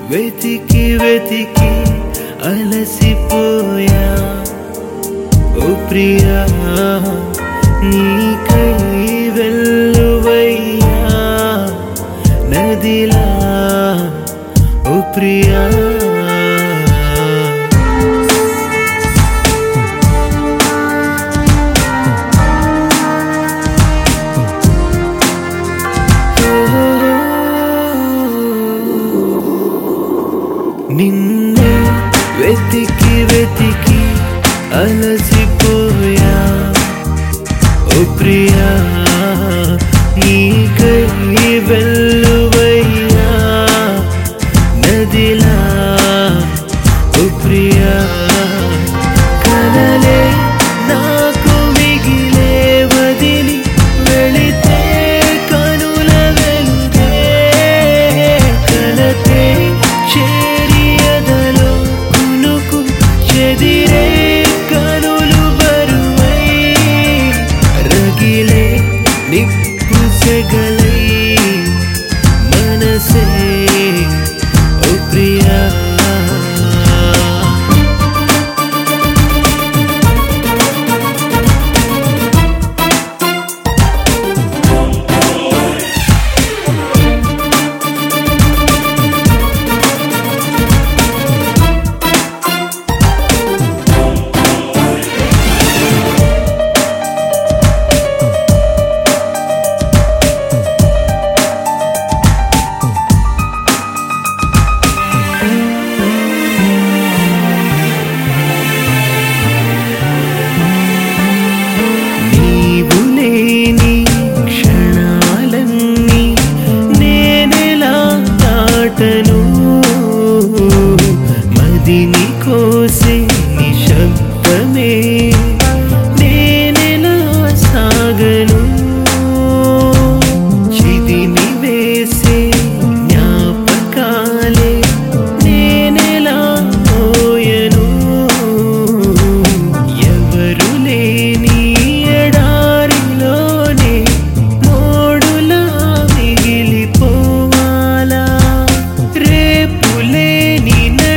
వెతికి వెతికి అలసిపోయా ఓ ప్రియా నీకై వెల్లువయ్యా నదిలా ఓ ప్రియా నిన్నే వెతికి వెతికి అలసిపోయా ఓ ప్రియా నీకై వెల్లువయ్యా నదిలా ఓ ప్రియా కలలే నాకు మిగిలే వదిలి వెళితే కనుల వెలుగే కలతే చెదిరే కనులు బరువై రగిలే నిప్పు సెగలై మనసే ఓ ప్రియా మదిని కోసే నిశ్శబ్దమే నేనెలా సాగను చిదిని వేసే జ్ఞాపకాలే నేనెలా మోయను ఎవరు లేని ఎడారిలోనే మోడులా మిగిలిపోవాలా రేపు లేని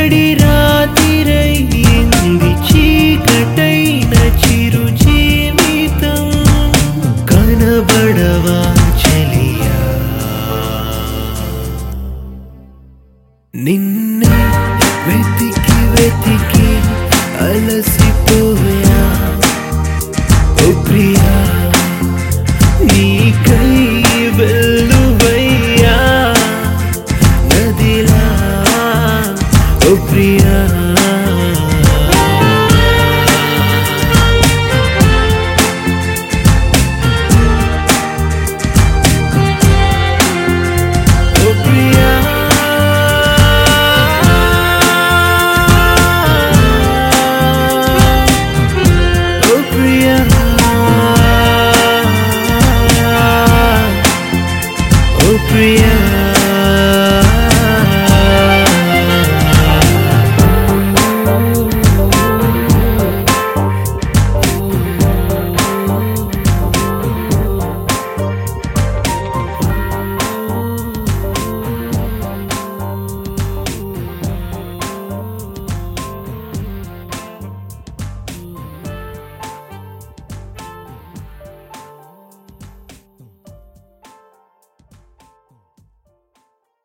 చీకటైన చిరు జీవితం కనబడవా చెలియా నిన్నే వెతికి వెతికి అలసిపోయా ఓ ప్రియా నీకై వెల్లువయ్యా నదిలా ఓ ప్రియా Priya